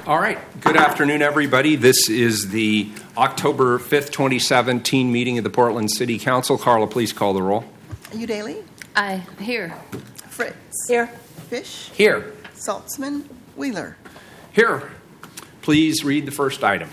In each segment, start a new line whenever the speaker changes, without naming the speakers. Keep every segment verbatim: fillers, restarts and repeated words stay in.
All right. Good afternoon, everybody. This is the October fifth, twenty seventeen meeting of the Portland City Council. Carla, please call the roll.
Udaly?
Aye. Here.
Fritz?
Here.
Fish?
Here.
Saltzman? Wheeler?
Here. Please read the first item.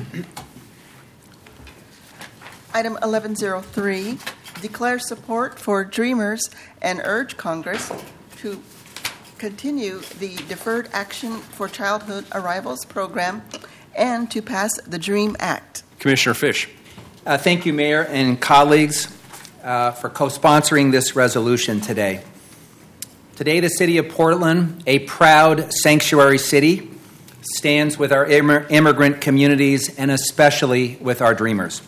Item eleven oh three, declare support for Dreamers and urge Congress to continue the Deferred Action for Childhood Arrivals program and to pass the DREAM Act.
Commissioner Fish.
Uh, thank you, Mayor and colleagues, uh, for co-sponsoring this resolution today. Today, the City of Portland, a proud sanctuary city, stands with our imm- immigrant communities and especially with our Dreamers.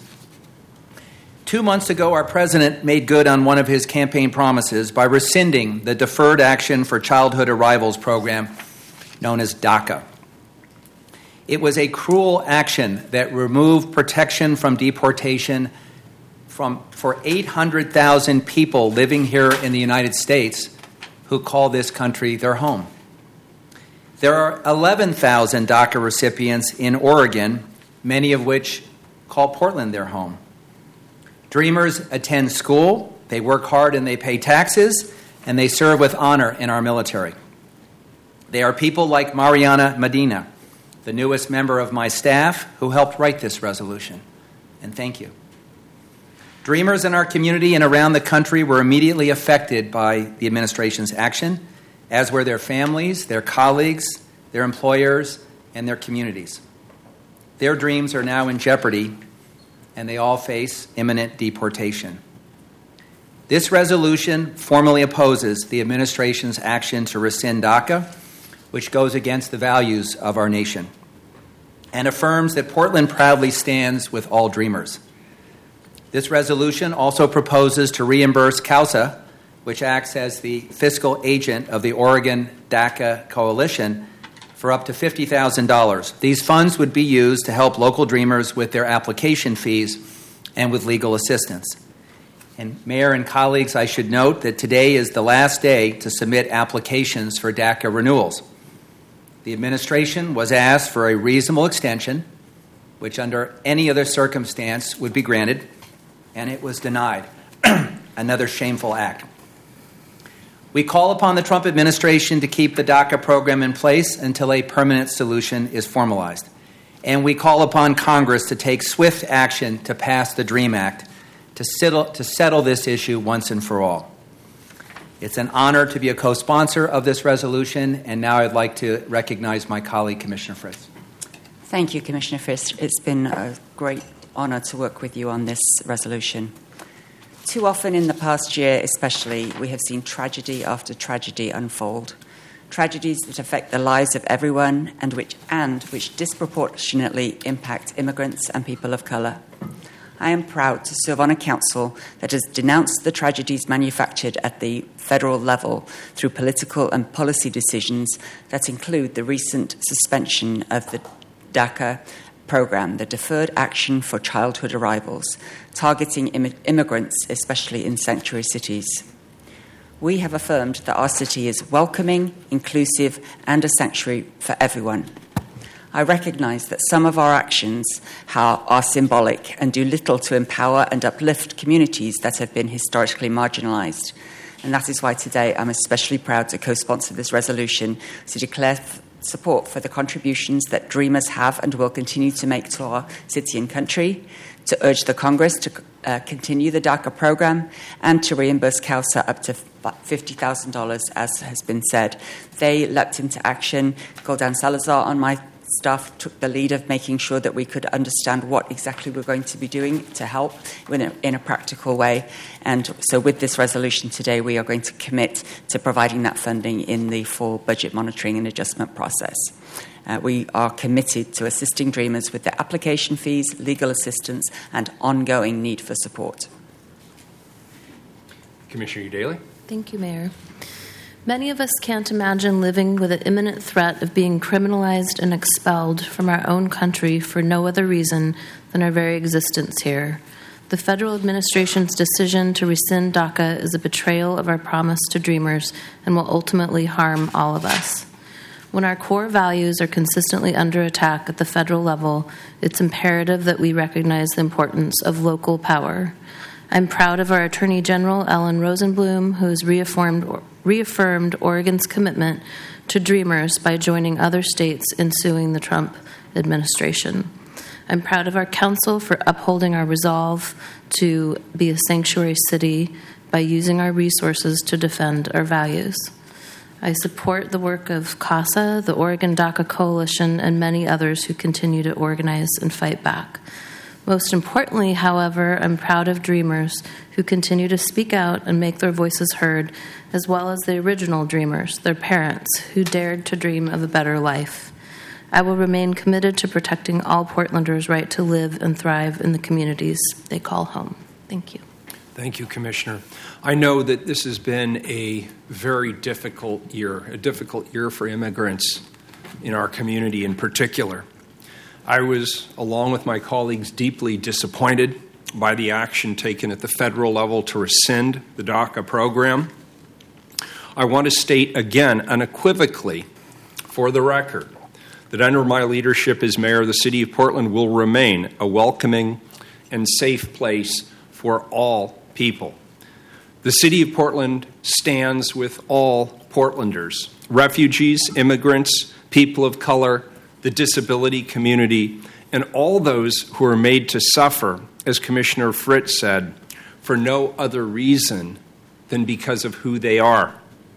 Two months ago, our president made good on one of his campaign promises by rescinding the Deferred Action for Childhood Arrivals program known as DACA. It was a cruel action that removed protection from deportation from, for eight hundred thousand people living here in the United States who call this country their home. There are eleven thousand DACA recipients in Oregon, many of which call Portland their home. Dreamers attend school, they work hard and they pay taxes, and they serve with honor in our military. They are people like Mariana Medina, the newest member of my staff, who helped write this resolution. And thank you. Dreamers in our community and around the country were immediately affected by the administration's action, as were their families, their colleagues, their employers, and their communities. Their dreams are now in jeopardy, and they all face imminent deportation. This resolution formally opposes the administration's action to rescind DACA, which goes against the values of our nation, and affirms that Portland proudly stands with all Dreamers. This resolution also proposes to reimburse CAUSA, which acts as the fiscal agent of the Oregon DACA Coalition, for up to fifty thousand dollars. These funds would be used to help local Dreamers with their application fees and with legal assistance. And Mayor and colleagues, I should note that today is the last day to submit applications for DACA renewals. The administration was asked for a reasonable extension, which under any other circumstance would be granted, and it was denied. Another shameful act. We call upon the Trump administration to keep the DACA program in place until a permanent solution is formalized. And we call upon Congress to take swift action to pass the DREAM Act to settle, to settle this issue once and for all. It's an honor to be a co-sponsor of this resolution, and now I'd like to recognize my colleague, Commissioner Fritz.
Thank you, Commissioner Fritz. It's been a great honor to work with you on this resolution. Too often in the past year especially, we have seen tragedy after tragedy unfold. Tragedies that affect the lives of everyone and which, and which disproportionately impact immigrants and people of colour. I am proud to serve on a council that has denounced the tragedies manufactured at the federal level through political and policy decisions that include the recent suspension of the DACA program, the Deferred Action for Childhood Arrivals, targeting Im- immigrants, especially in sanctuary cities. We have affirmed that our city is welcoming, inclusive, and a sanctuary for everyone. I recognise that some of our actions are symbolic and do little to empower and uplift communities that have been historically marginalised. And that is why today I'm especially proud to co-sponsor this resolution to declare f- support for the contributions that Dreamers have and will continue to make to our city and country, to urge the Congress to uh, continue the DACA program, and to reimburse CAUSA up to fifty thousand dollars, as has been said. They leapt into action. Goldan Salazar on my staff took the lead of making sure that we could understand what exactly we're going to be doing to help in a, in a practical way. And so with this resolution today, we are going to commit to providing that funding in the full budget monitoring and adjustment process. Uh, we are committed to assisting Dreamers with their application fees, legal assistance, and ongoing need for support.
Commissioner Udaly.
Thank you, Mayor. Many of us can't imagine living with the imminent threat of being criminalized and expelled from our own country for no other reason than our very existence here. The federal administration's decision to rescind DACA is a betrayal of our promise to Dreamers and will ultimately harm all of us. When our core values are consistently under attack at the federal level, it's imperative that we recognize the importance of local power. I'm proud of our Attorney General, Ellen Rosenblum, who has reaffirmed, reaffirmed Oregon's commitment to Dreamers by joining other states in suing the Trump administration. I'm proud of our council for upholding our resolve to be a sanctuary city by using our resources to defend our values. I support the work of CASA, the Oregon DACA Coalition, and many others who continue to organize and fight back. Most importantly, however, I'm proud of Dreamers who continue to speak out and make their voices heard, as well as the original Dreamers, their parents, who dared to dream of a better life. I will remain committed to protecting all Portlanders' right to live and thrive in the communities they call home. Thank you.
Thank you, Commissioner. I know that this has been a very difficult year, a difficult year for immigrants in our community in particular. I was, along with my colleagues, deeply disappointed by the action taken at the federal level to rescind the DACA program. I want to state again, unequivocally, for the record, that under my leadership as mayor, the city of Portland will remain a welcoming and safe place for all people. The city of Portland stands with all Portlanders, refugees, immigrants, people of color, the disability community, and all those who are made to suffer, as Commissioner Fritz said, for no other reason than because of who they are.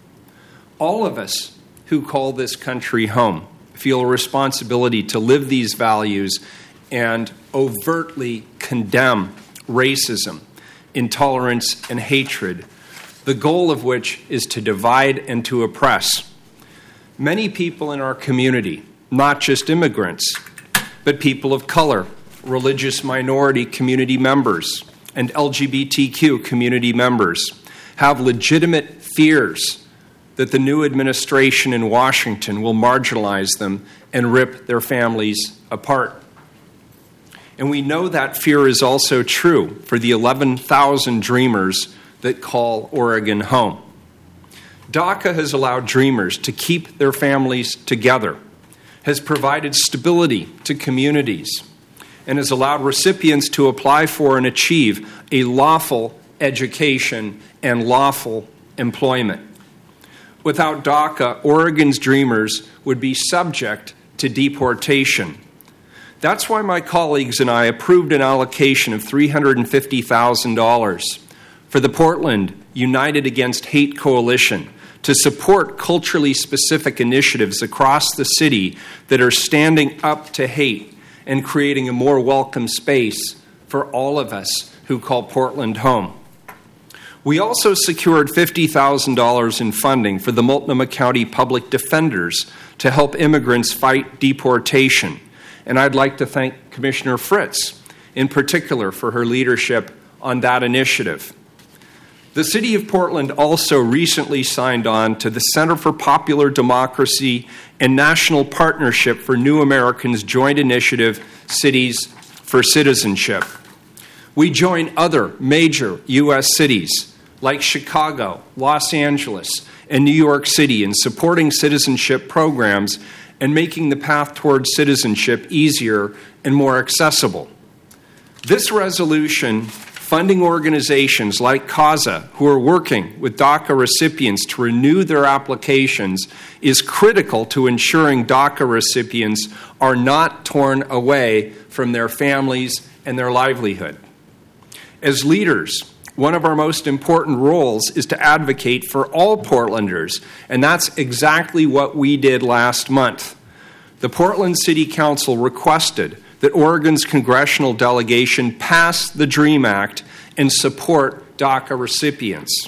All of us who call this country home feel a responsibility to live these values and overtly condemn racism, intolerance, and hatred, the goal of which is to divide and to oppress. Many people in our community, not just immigrants, but people of color, religious minority community members, and L G B T Q community members, have legitimate fears that the new administration in Washington will marginalize them and rip their families apart. And we know that fear is also true for the eleven thousand Dreamers that call Oregon home. DACA has allowed Dreamers to keep their families together, has provided stability to communities, and has allowed recipients to apply for and achieve a lawful education and lawful employment. Without DACA, Oregon's Dreamers would be subject to deportation. That's why my colleagues and I approved an allocation of three hundred fifty thousand dollars for the Portland United Against Hate Coalition to support culturally specific initiatives across the city that are standing up to hate and creating a more welcome space for all of us who call Portland home. We also secured fifty thousand dollars in funding for the Multnomah County Public Defenders to help immigrants fight deportation. And I'd like to thank Commissioner Fritz in particular for her leadership on that initiative. The City of Portland also recently signed on to the Center for Popular Democracy and National Partnership for New Americans Joint Initiative Cities for Citizenship. We join other major U S cities like Chicago, Los Angeles, and New York City in supporting citizenship programs and making the path towards citizenship easier and more accessible. This resolution funding organizations like CASA who are working with DACA recipients to renew their applications is critical to ensuring DACA recipients are not torn away from their families and their livelihood. As leaders, one of our most important roles is to advocate for all Portlanders, and that's exactly what we did last month. The Portland City Council requested that Oregon's congressional delegation pass the DREAM Act and support DACA recipients.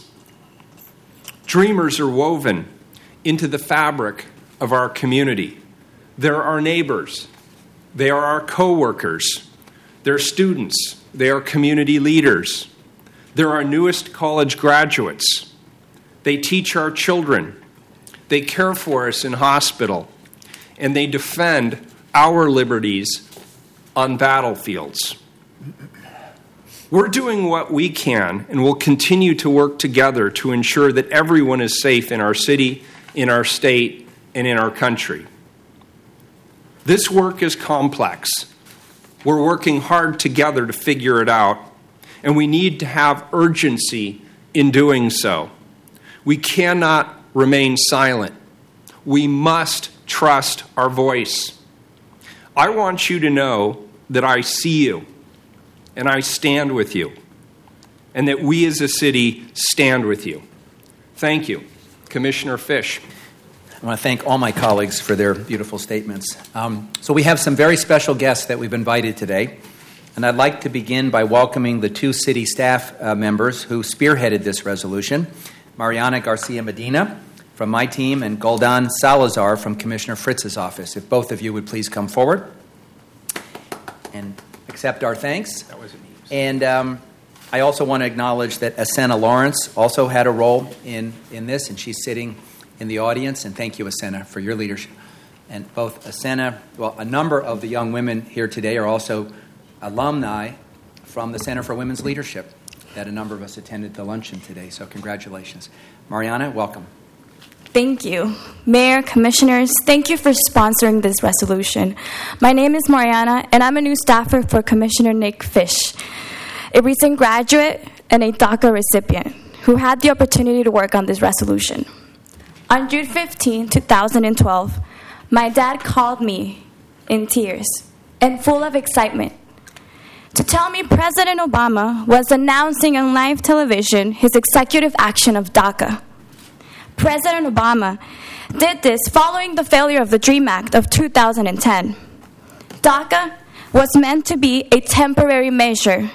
Dreamers are woven into the fabric of our community. They're our neighbors. They are our coworkers. They're students. They are community leaders. They're our newest college graduates. They teach our children. They care for us in hospital. And they defend our liberties on battlefields. We're doing what we can and will continue to work together to ensure that everyone is safe in our city, in our state, and in our country. This work is complex. We're working hard together to figure it out, and we need to have urgency in doing so. We cannot remain silent. We must trust our voice. I want you to know that I see you, and I stand with you, and that we as a city stand with you. Thank you. Commissioner Fish.
I want to thank all my colleagues for their beautiful statements. Um, so we have some very special guests that we've invited today, and I'd like to begin by welcoming the two city staff uh, members who spearheaded this resolution, Mariana Garcia Medina from my team and Goldan Salazar from Commissioner Fritz's office. If both of you would please come forward and accept our thanks.
That was amazing.
And um, I also want to acknowledge that Asena Lawrence also had a role in, in this, and she's sitting in the audience. And thank you, Asena, for your leadership. And both Asena, well, a number of the young women here today are also alumni from the Center for Women's Leadership that a number of us attended the luncheon today. So congratulations. Mariana, welcome.
Thank you. Mayor, Commissioners, thank you for sponsoring this resolution. My name is Mariana, and I'm a new staffer for Commissioner Nick Fish, a recent graduate and a DACA recipient who had the opportunity to work on this resolution. On June fifteenth, twenty twelve, my dad called me in tears and full of excitement to tell me President Obama was announcing on live television his executive action of DACA. President Obama did this following the failure of the DREAM Act of two thousand ten. DACA was meant to be a temporary measure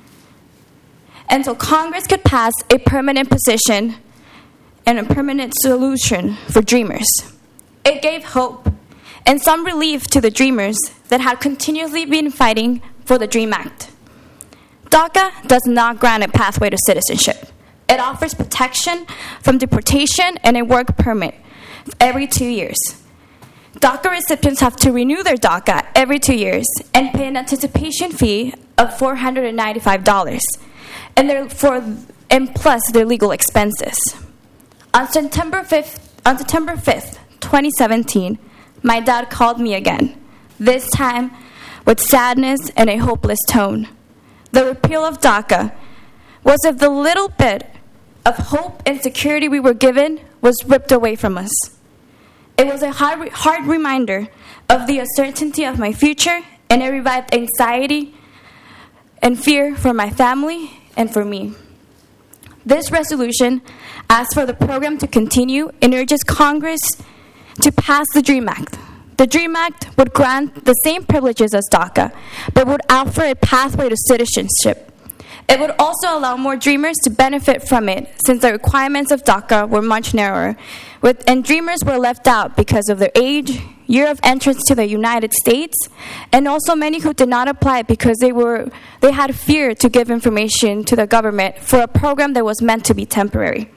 until Congress could pass a permanent position and a permanent solution for dreamers. It gave hope and some relief to the dreamers that had continuously been fighting for the DREAM Act. DACA does not grant a pathway to citizenship. It offers protection from deportation and a work permit every two years. DACA recipients have to renew their DACA every two years and pay an anticipation fee of four hundred ninety-five dollars, and, their, for, and plus their legal expenses. On September fifth, on September fifth, twenty seventeen, my dad called me again, this time with sadness and a hopeless tone. The repeal of DACA was if the little bit of hope and security we were given was ripped away from us. It was a hard, hard reminder of the uncertainty of my future, and it revived anxiety and fear for my family and for me. This resolution asks for the program to continue and urges Congress to pass the DREAM Act. The DREAM Act would grant the same privileges as DACA, but would offer a pathway to citizenship. It would also allow more dreamers to benefit from it, since the requirements of DACA were much narrower, with, and dreamers were left out because of their age, year of entrance to the United States, and also many who did not apply because they were they had fear to give information to the government for a program that was meant to be temporary.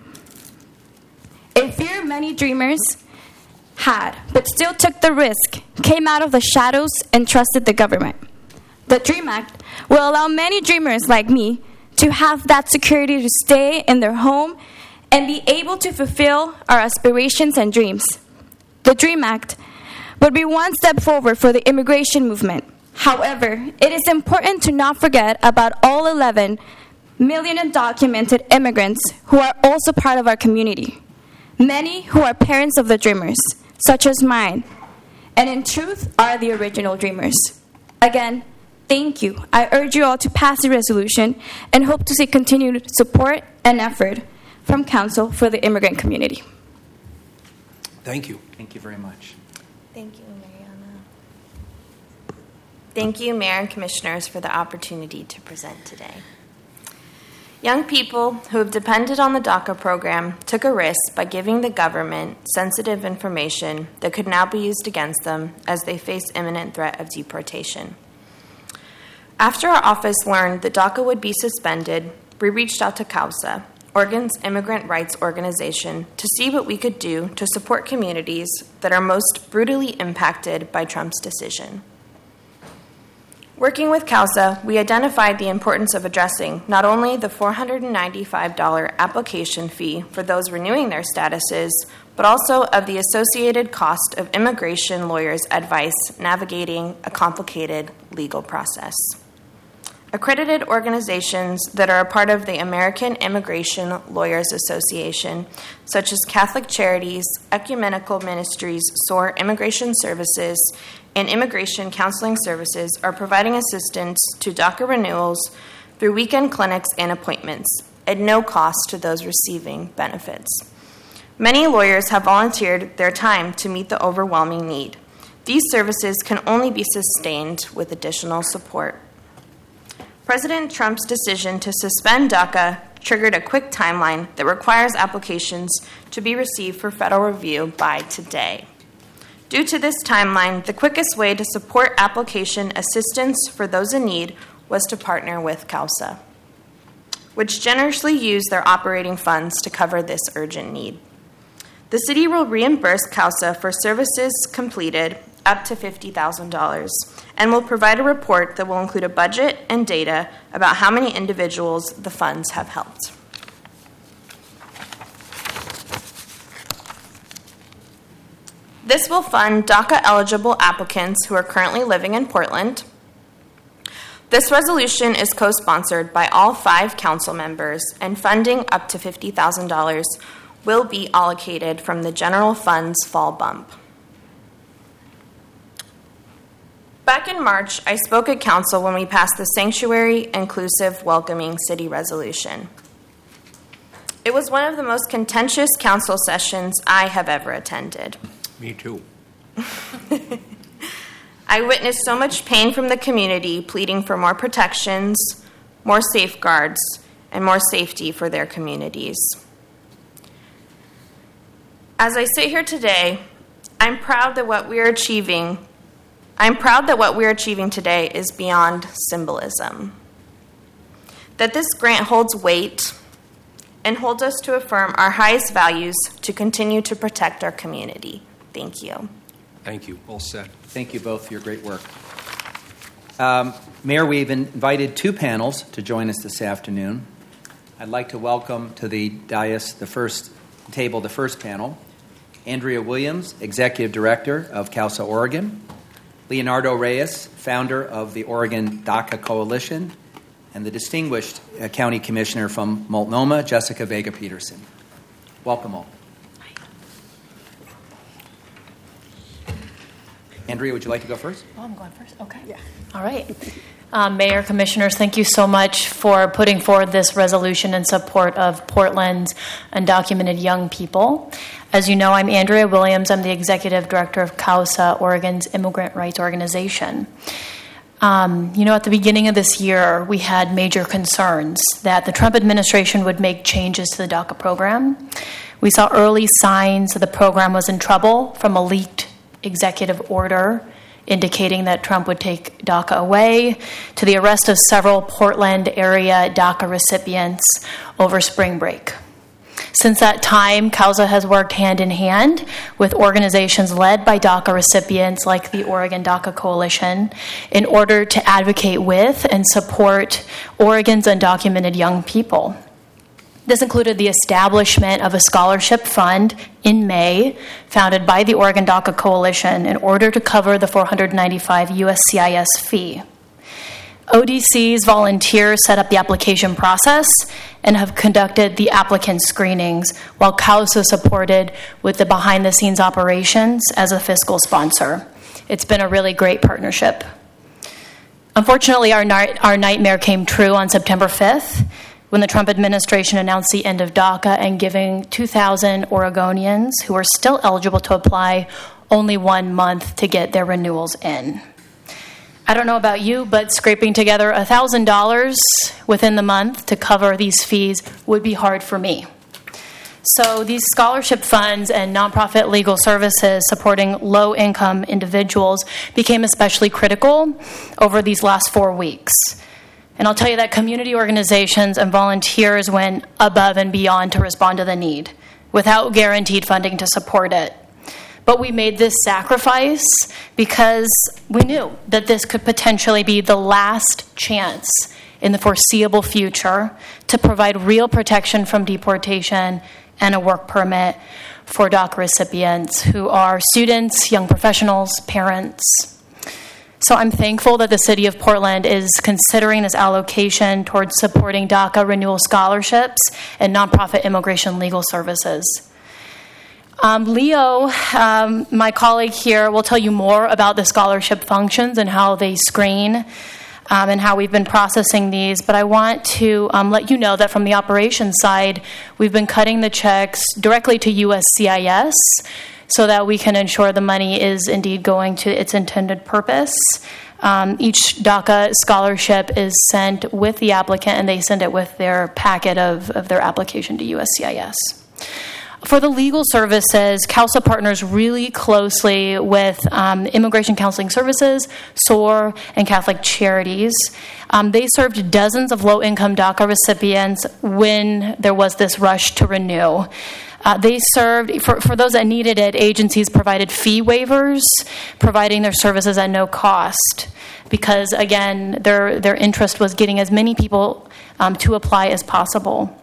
A fear many dreamers had, but still took the risk, came out of the shadows and trusted the government. The DREAM Act will allow many dreamers like me to have that security to stay in their home and be able to fulfill our aspirations and dreams. The DREAM Act would be one step forward for the immigration movement. However, it is important to not forget about all eleven million undocumented immigrants who are also part of our community. Many who are parents of the dreamers, such as mine, and in truth are the original dreamers. Again, thank you. I urge you all to pass the resolution and hope to see continued support and effort from Council for the immigrant community.
Thank you.
Thank you very much.
Thank you, Mariana. Thank you, Mayor and Commissioners, for the opportunity to present today. Young people who have depended on the DACA program took a risk by giving the government sensitive information that could now be used against them as they face imminent threat of deportation. After our office learned that DACA would be suspended, we reached out to CAUSA, Oregon's immigrant rights organization, to see what we could do to support communities that are most brutally impacted by Trump's decision. Working with CAUSA, we identified the importance of addressing not only the four hundred ninety-five dollars application fee for those renewing their statuses, but but also of the associated cost of immigration lawyers' advice navigating a complicated legal process. Accredited organizations that are a part of the American Immigration Lawyers Association, such as Catholic Charities, Ecumenical Ministries, S O A R Immigration Services, and Immigration Counseling Services, are providing assistance to DACA renewals through weekend clinics and appointments at no cost to those receiving benefits. Many lawyers have volunteered their time to meet the overwhelming need. These services can only be sustained with additional support. President Trump's decision to suspend DACA triggered a quick timeline that requires applications to be received for federal review by today. Due to this timeline, the quickest way to support application assistance for those in need was to partner with CAUSA, which generously used their operating funds to cover this urgent need. The city will reimburse CAUSA for services completed up to fifty thousand dollars and will provide a report that will include a budget and data about how many individuals the funds have helped. This will fund DACA-eligible applicants who are currently living in Portland. This resolution is co-sponsored by all five council members, and funding up to fifty thousand dollars will be allocated from the general fund's fall bump. Back in March, I spoke at council when we passed the Sanctuary, Inclusive, Welcoming City Resolution. It was one of the most contentious council sessions I have ever attended.
Me too.
I witnessed so much pain from the community pleading for more protections, more safeguards, and more safety for their communities. As I sit here today, I'm proud that what we are achieving I'm proud that what we're achieving today is beyond symbolism. That this grant holds weight and holds us to affirm our highest values to continue to protect our community. Thank you.
Thank you. Well said.
Thank you both for your great work. Um, Mayor, we've invited two panels to join us this afternoon. I'd like to welcome to the dais, the first table, the first panel, Andrea Williams, Executive Director of CAUSA Oregon, Leonardo Reyes, founder of the Oregon DACA Coalition, and the distinguished uh, County Commissioner from Multnomah, Jessica Vega-Peterson. Welcome all. Andrea, would you like to go first?
Oh, I'm going first. Okay.
Yeah.
All right. Um, Mayor, Commissioners, thank you so much for putting forward this resolution in support of Portland's undocumented young people. As you know, I'm Andrea Williams. I'm the Executive Director of CAUSA, Oregon's immigrant rights organization. Um, you know, at the beginning of this year, we had major concerns that the Trump administration would make changes to the DACA program. We saw early signs that the program was in trouble from a leaked executive order indicating that Trump would take DACA away, to the arrest of several Portland area DACA recipients over spring break. Since that time, CAUSA has worked hand in hand with organizations led by DACA recipients like the Oregon DACA Coalition in order to advocate with and support Oregon's undocumented young people. This included the establishment of a scholarship fund in May, founded by the Oregon DACA Coalition, in order to cover the four hundred ninety-five dollars U S C I S fee. O D C's volunteers set up the application process and have conducted the applicant screenings, while CAUSA supported with the behind-the-scenes operations as a fiscal sponsor. It's been a really great partnership. Unfortunately, our, night- our nightmare came true on September fifth, when the Trump administration announced the end of DACA and giving two thousand Oregonians who are still eligible to apply only one month to get their renewals in. I don't know about you, but scraping together one thousand dollars within the month to cover these fees would be hard for me. So these scholarship funds and nonprofit legal services supporting low-income individuals became especially critical over these last four weeks. And I'll tell you that community organizations and volunteers went above and beyond to respond to the need, without guaranteed funding to support it. But we made this sacrifice because we knew that this could potentially be the last chance in the foreseeable future to provide real protection from deportation and a work permit for DACA recipients who are students, young professionals, parents. So I'm thankful that the City of Portland is considering this allocation towards supporting DACA renewal scholarships and nonprofit immigration legal services. Um, Leo, um, my colleague here, will tell you more about the scholarship functions and how they screen um, and how we've been processing these. But I want to um, let you know that from the operations side, we've been cutting the checks directly to U S C I S so that we can ensure the money is indeed going to its intended purpose. Um, each DACA scholarship is sent with the applicant, and they send it with their packet of, of their application to U S C I S. For the legal services, CALSA partners really closely with um, Immigration Counseling Services, S O A R, and Catholic Charities. Um, they served dozens of low-income DACA recipients when there was this rush to renew. Uh, they served, for, for those that needed it, agencies provided fee waivers, providing their services at no cost, because, again, their, their interest was getting as many people um, to apply as possible.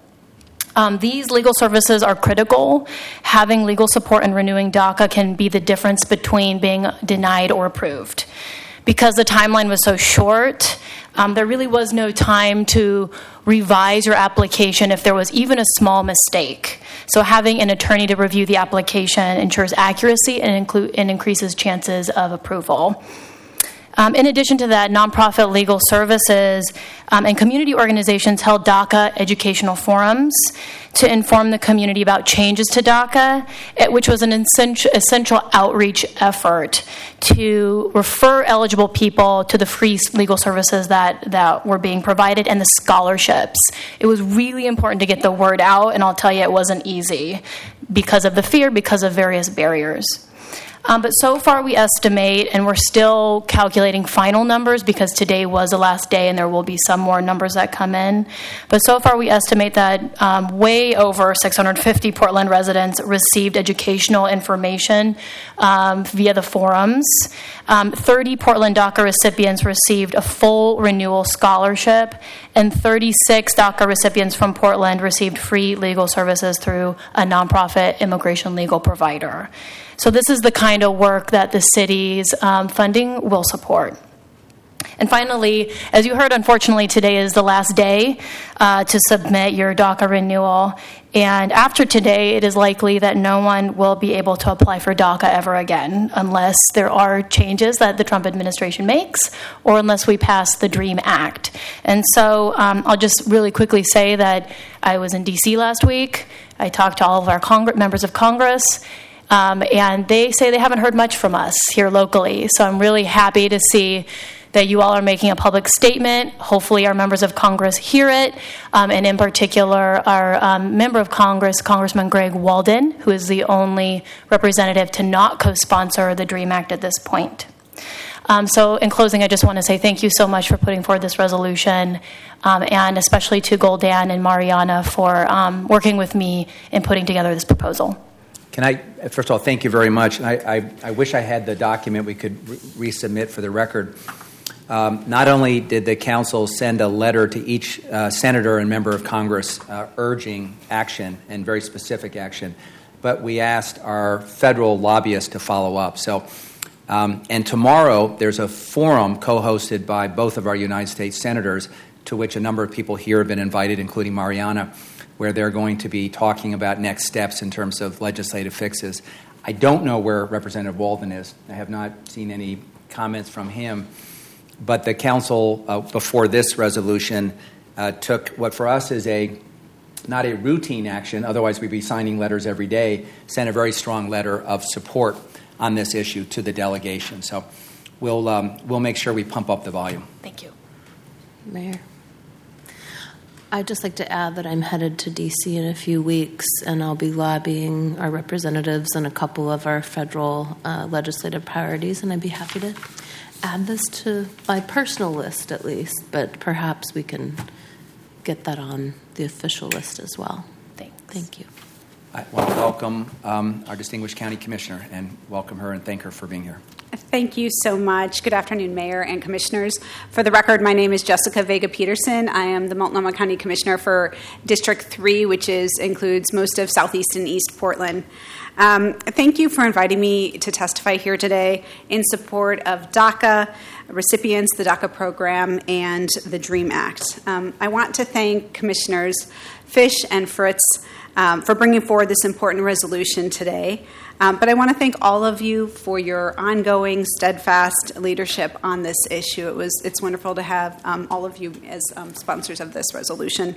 Um, these legal services are critical. Having legal support and renewing DACA can be the difference between being denied or approved. Because the timeline was so short, um, there really was no time to revise your application if there was even a small mistake. So having an attorney to review the application ensures accuracy and, inclu- and increases chances of approval. Um, in addition to that, nonprofit legal services um, and community organizations held DACA educational forums to inform the community about changes to DACA, which was an essential, essential outreach effort to refer eligible people to the free legal services that, that were being provided and the scholarships. It was really important to get the word out, and I'll tell you it wasn't easy because of the fear, because of various barriers. Um, but so far we estimate, and we're still calculating final numbers because today was the last day and there will be some more numbers that come in. But so far we estimate that um, way over six hundred fifty Portland residents received educational information um, via the forums. Um, thirty Portland DACA recipients received a full renewal scholarship, and thirty-six DACA recipients from Portland received free legal services through a nonprofit immigration legal provider. So this is the kind of work that the city's um, funding will support. And finally, as you heard, unfortunately, today is the last day uh, to submit your DACA renewal. And after today, it is likely that no one will be able to apply for DACA ever again unless there are changes that the Trump administration makes or unless we pass the DREAM Act. And so um, I'll just really quickly say that I was in D C last week. I talked to all of our Cong- members of Congress. Um, and they say they haven't heard much from us here locally. So I'm really happy to see that you all are making a public statement. Hopefully our members of Congress hear it. Um, and in particular, our um, member of Congress, Congressman Greg Walden, who is the only representative to not co-sponsor the DREAM Act at this point. Um, so in closing, I just want to say thank you so much for putting forward this resolution, um, and especially to Goldan and Mariana for um, working with me in putting together this proposal.
Can I, first of all, thank you very much. I, I, I wish I had the document we could re- resubmit for the record. Um, not only did the council send a letter to each uh, senator and member of Congress uh, urging action and very specific action, but we asked our federal lobbyists to follow up. So, um, and tomorrow there's a forum co-hosted by both of our United States senators, to which a number of people here have been invited, including Mariana, where they're going to be talking about next steps in terms of legislative fixes. I don't know where Representative Walden is. I have not seen any comments from him. But the council, uh, before this resolution, uh, took what for us is a not a routine action, otherwise we'd be signing letters every day, sent a very strong letter of support on this issue to the delegation. So we'll um, we'll make sure we pump up the volume.
Thank you.
Mayor. I'd just like to add that I'm headed to D C in a few weeks, and I'll be lobbying our representatives on a couple of our federal uh, legislative priorities, and I'd be happy to add this to my personal list at least, but perhaps we can get that on the official list as well.
Thanks.
Thank you.
I want to welcome um, our distinguished county commissioner and welcome her and thank her for being here.
Thank you so much. Good afternoon, Mayor and Commissioners. For the record, my name is Jessica Vega-Peterson. I am the Multnomah County Commissioner for District three, which is includes most of Southeast and East Portland. Um, thank you for inviting me to testify here today in support of DACA recipients, the DACA program, and the DREAM Act. Um, I want to thank Commissioners Fish and Fritz um, for bringing forward this important resolution today. Um, but I want to thank all of you for your ongoing, steadfast leadership on this issue. It was it's wonderful to have um, all of you as um, sponsors of this resolution.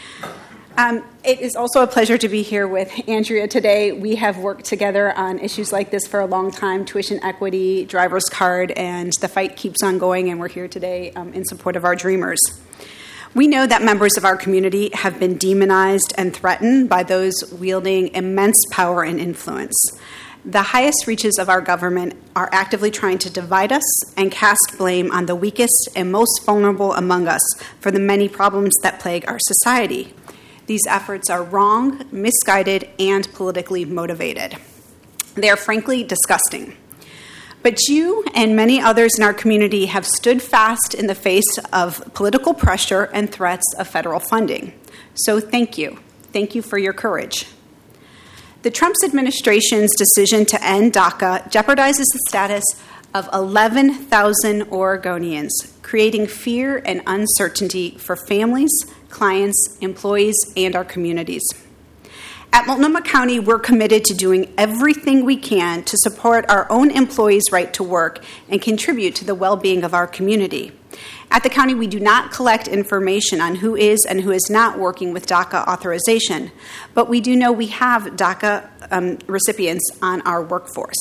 Um, it is also a pleasure to be here with Andrea today. We have worked together on issues like this for a long time: tuition equity, driver's card, and the fight keeps on going. And we're here today um, in support of our Dreamers. We know that members of our community have been demonized and threatened by those wielding immense power and influence. The highest reaches of our government are actively trying to divide us and cast blame on the weakest and most vulnerable among us for the many problems that plague our society. These efforts are wrong, misguided, and politically motivated. They are frankly disgusting. But you and many others in our community have stood fast in the face of political pressure and threats of federal funding. So thank you. Thank you for your courage. The Trump administration's decision to end DACA jeopardizes the status of eleven thousand Oregonians, creating fear and uncertainty for families, clients, employees, and our communities. At Multnomah County, we're committed to doing everything we can to support our own employees' right to work and contribute to the well-being of our community. At the county, we do not collect information on who is and who is not working with DACA authorization, but we do know we have DACA um, recipients on our workforce.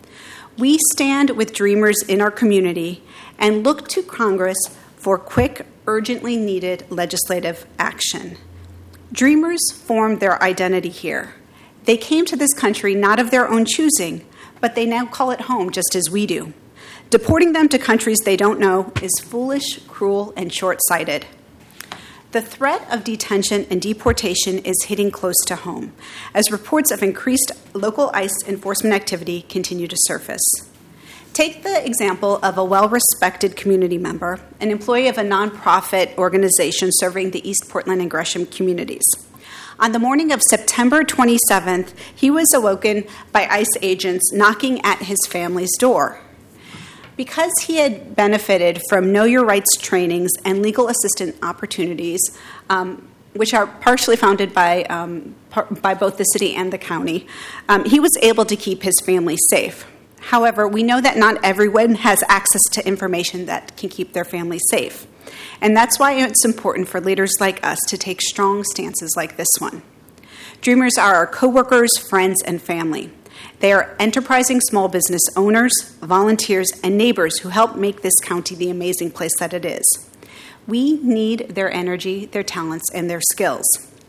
We stand with Dreamers in our community and look to Congress for quick, urgently needed legislative action. Dreamers formed their identity here. They came to this country not of their own choosing, but they now call it home just as we do. Deporting them to countries they don't know is foolish, cruel, and short-sighted. The threat of detention and deportation is hitting close to home, as reports of increased local ICE enforcement activity continue to surface. Take the example of a well-respected community member, an employee of a nonprofit organization serving the East Portland and Gresham communities. On the morning of September twenty-seventh, he was awoken by ICE agents knocking at his family's door. Because he had benefited from Know Your Rights trainings and legal assistance opportunities, um, which are partially funded by, um, par- by both the city and the county, um, he was able to keep his family safe. However, we know that not everyone has access to information that can keep their family safe. And that's why it's important for leaders like us to take strong stances like this one. Dreamers are our coworkers, friends, and family. They are enterprising small business owners, volunteers, and neighbors who help make this county the amazing place that it is. We need their energy, their talents, and their skills.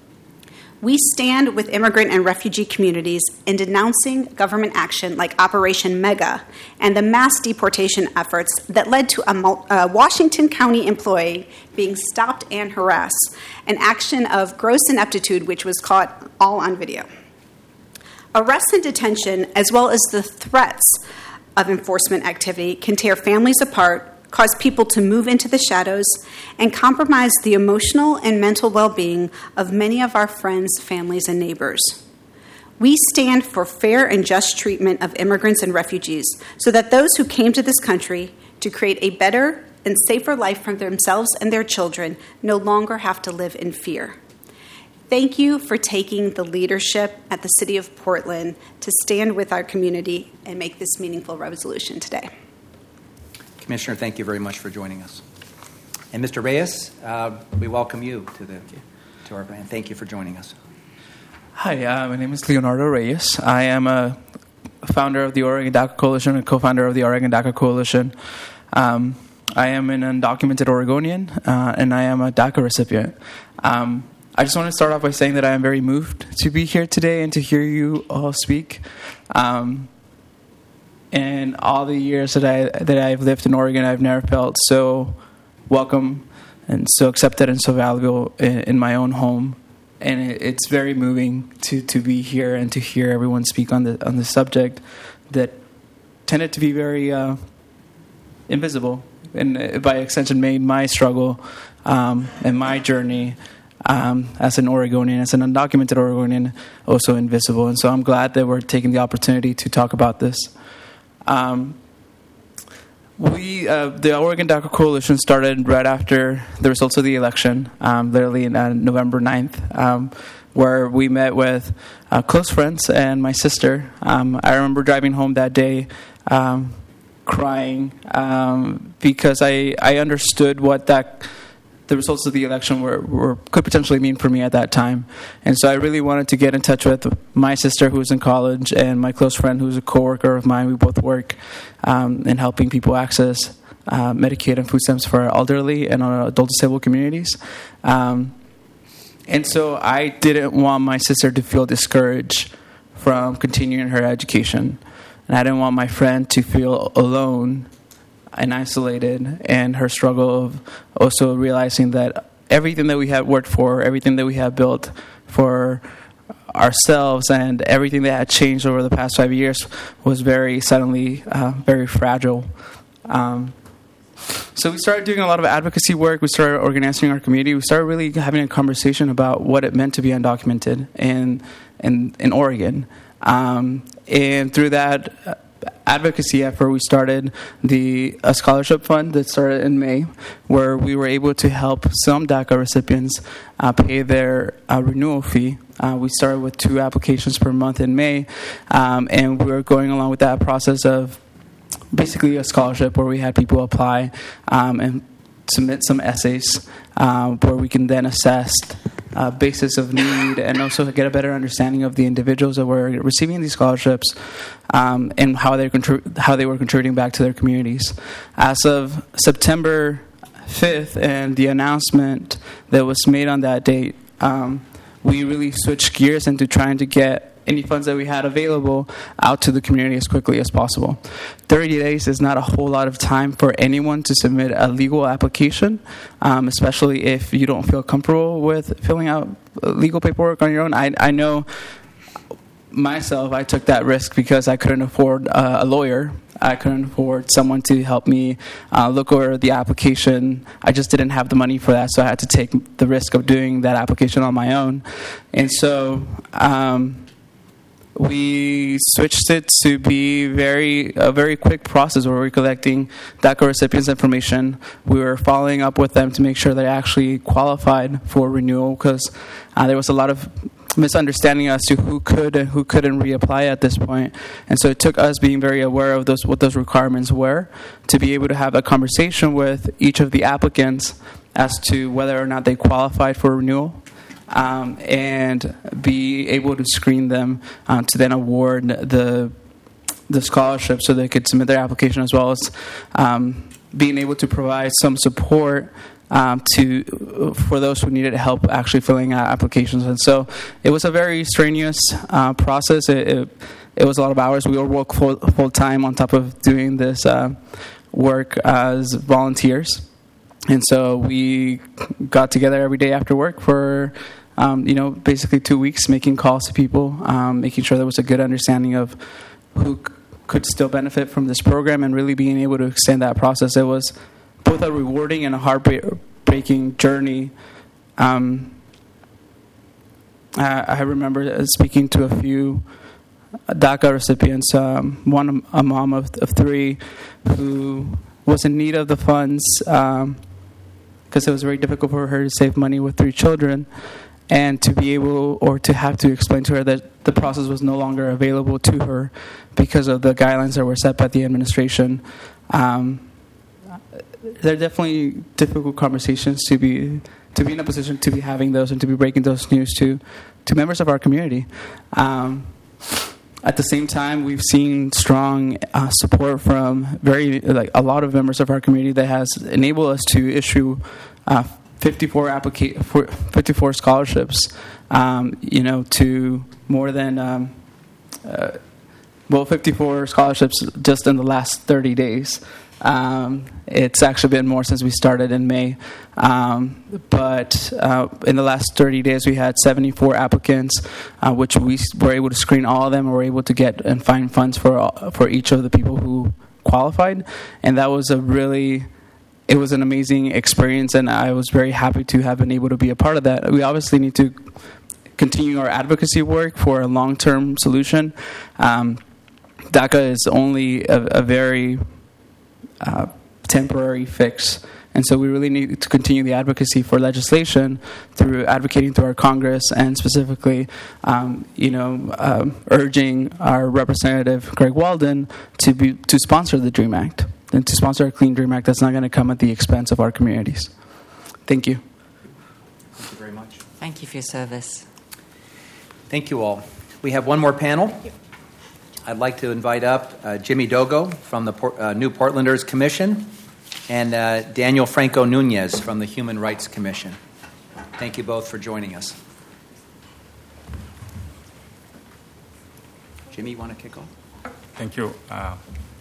We stand with immigrant and refugee communities in denouncing government action like Operation Mega and the mass deportation efforts that led to a, a Washington County employee being stopped and harassed, an action of gross ineptitude which was caught all on video. Arrest and detention, as well as the threats of enforcement activity, can tear families apart, cause people to move into the shadows, and compromise the emotional and mental well-being of many of our friends, families, and neighbors. We stand for fair and just treatment of immigrants and refugees so that those who came to this country to create a better and safer life for themselves and their children no longer have to live in fear. Thank you for taking the leadership at the City of Portland to stand with our community and make this meaningful resolution today.
Commissioner, thank you very much for joining us. And Mister Reyes, uh, we welcome you to the to our band. Thank you for joining us.
Hi, uh, my name is Leonardo Reyes. I am a founder of the Oregon DACA Coalition, a co-founder of the Oregon DACA Coalition. Um, I am an undocumented Oregonian, uh, and I am a DACA recipient. Um, I just want to start off by saying that I am very moved to be here today and to hear you all speak. Um, in all the years that I that I've lived in Oregon, I've never felt so welcome and so accepted and so valuable in, in my own home. And it, it's very moving to, to be here and to hear everyone speak on the on the subject that tended to be very uh, invisible, and by extension made my struggle um, and my journey um, as an Oregonian, as an undocumented Oregonian, also invisible. And so I'm glad that we're taking the opportunity to talk about this. Um, we, uh, the Oregon DACA Coalition started right after the results of the election, um, literally on uh, November ninth, um, where we met with uh, close friends and my sister. Um, I remember driving home that day um, crying um, because I, I understood what that the results of the election were, were could potentially mean for me at that time. And so I really wanted to get in touch with my sister who was in college and my close friend who's a coworker of mine. We both work um, in helping people access uh, Medicaid and food stamps for our elderly and our adult disabled communities. Um, And so I didn't want my sister to feel discouraged from continuing her education. And I didn't want my friend to feel alone and isolated, and her struggle of also realizing that everything that we had worked for, everything that we had built for ourselves, and everything that had changed over the past five years was very suddenly uh, very fragile. Um, So we started doing a lot of advocacy work. We started organizing our community. We started really having a conversation about what it meant to be undocumented in in, in Oregon. Um, and through that advocacy effort, we started the a scholarship fund that started in May, where we were able to help some DACA recipients uh, pay their uh, renewal fee. Uh, we started with two applications per month in May, um, and we were going along with that process of basically a scholarship where we had people apply um, and submit some essays um, where we can then assess uh, basis of need and also get a better understanding of the individuals that were receiving these scholarships um, and how they contri- how they were contributing back to their communities. As of September fifth and the announcement that was made on that date, um, we really switched gears into trying to get any funds that we had available out to the community as quickly as possible. thirty days is not a whole lot of time for anyone to submit a legal application, um, especially if you don't feel comfortable with filling out legal paperwork on your own. I, I know myself, I took that risk because I couldn't afford uh, a lawyer. I couldn't afford someone to help me uh, look over the application. I just didn't have the money for that, so I had to take the risk of doing that application on my own. And so um, we switched it to be very a very quick process where we're collecting DACA recipients' information. We were following up with them to make sure they actually qualified for renewal, because uh, there was a lot of misunderstanding as to who could and who couldn't reapply at this point. And so it took us being very aware of those what those requirements were to be able to have a conversation with each of the applicants as to whether or not they qualified for renewal. Um, and be able to screen them um, to then award the the scholarship so they could submit their application, as well as um, being able to provide some support um, to for those who needed help actually filling out applications. And so it was a very strenuous uh, process. It, it, it was a lot of hours. We all work full, full time on top of doing this uh, work as volunteers. And so we got together every day after work for, um, you know, basically two weeks, making calls to people, um, making sure there was a good understanding of who c- could still benefit from this program, and really being able to extend that process. It was both a rewarding and a heartbreaking journey. Um, I, I remember speaking to a few DACA recipients, um, one a mom of, of three who was in need of the funds, um, because it was very difficult for her to save money with three children, and to be able or to have to explain to her that the process was no longer available to her because of the guidelines that were set by the administration. Um, they're definitely difficult conversations to be to be in a position to be having those and to be breaking those news to to members of our community. Um, At the same time, we've seen strong uh, support from very like a lot of members of our community that has enabled us to issue uh, fifty-four applica- fifty-four scholarships. Um, you know, to more than um, uh, well, fifty-four scholarships just in the last thirty days. Um, it's actually been more since we started in May. Um, but uh, in the last thirty days, we had seventy-four applicants, uh, which we were able to screen all of them and were able to get and find funds for all, for each of the people who qualified. And that was a really, it was an amazing experience, and I was very happy to have been able to be a part of that. We obviously need to continue our advocacy work for a long-term solution. Um, DACA is only a, a very uh, temporary fix, and so we really need to continue the advocacy for legislation through advocating through our Congress, and specifically, um, you know, um, urging our Representative Greg Walden to be to sponsor the DREAM Act and to sponsor a Clean DREAM Act that's not going to come at the expense of our communities. Thank you.
Thank you very much.
Thank you for your service.
Thank you all. We have one more panel. I'd like to invite up uh, Jimmy Dogo from the Port, uh, New Portlanders Commission and uh, Daniel Franco Nunez from the Human Rights Commission. Thank you both for joining us. Jimmy, you want to kick off?
Thank you. Uh,